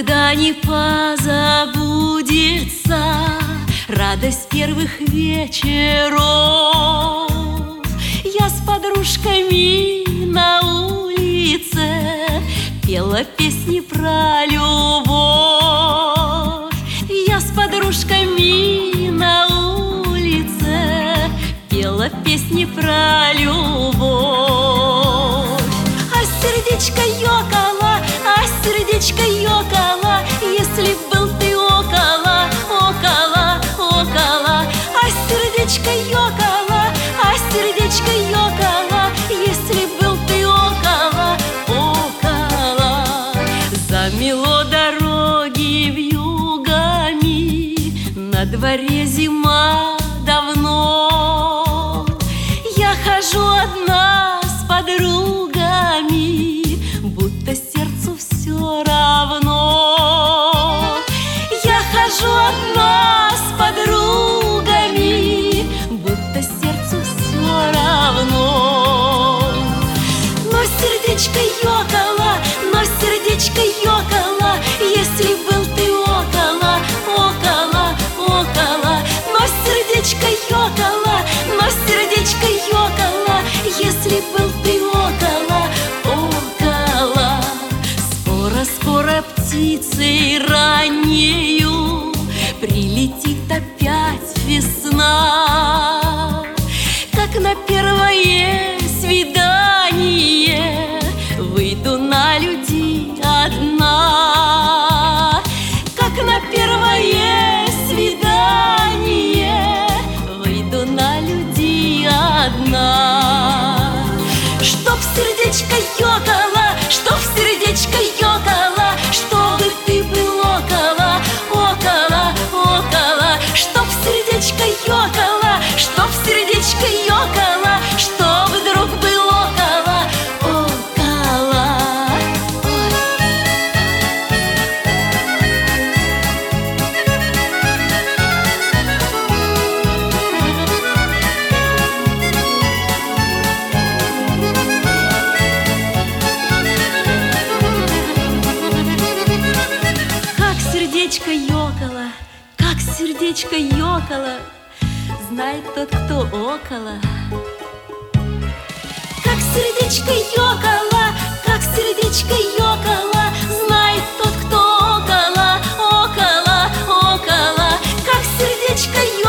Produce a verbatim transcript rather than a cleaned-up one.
Никогда не позабудется радость первых вечеров. Я с подружками на улице пела песни про любовь. Я с подружками на улице пела песни про любовь. А сердечко ёкало, а сердечко ёкало, если б был ты около, около, около. А сердечко ёкало, а сердечко ёкало, если б был ты около, около. Замело дороги вьюгами, на дворе зима давно. Я хожу одна с подругами, будто сердцу все равно. Я хожу одна с подругами, будто сердцу все равно. Но сердечко ёкало, но сердечко ёкало, если был ты около, около, около. Но сердечко ёкало, но сердечко ёкало, если был ты около, около. Скоро-скоро птицей раннею прилетит опять весна, как на первое свидание выйду на людей одна. Как на первое свидание выйду на людей одна. Чтоб сердечко ёкало, чтоб сердечко ёкало, чтобы ты был около, около, около. Чтоб сердечко ёкало, чтоб сердечко ёкало, чтоб вдруг был около, около. Как сердечко ёкало, как сердечко ёкало, знает тот, кто около. Как сердечко ёкало, как сердечко ёкало, знает тот, кто около, около, около. Как сердечко ёкало.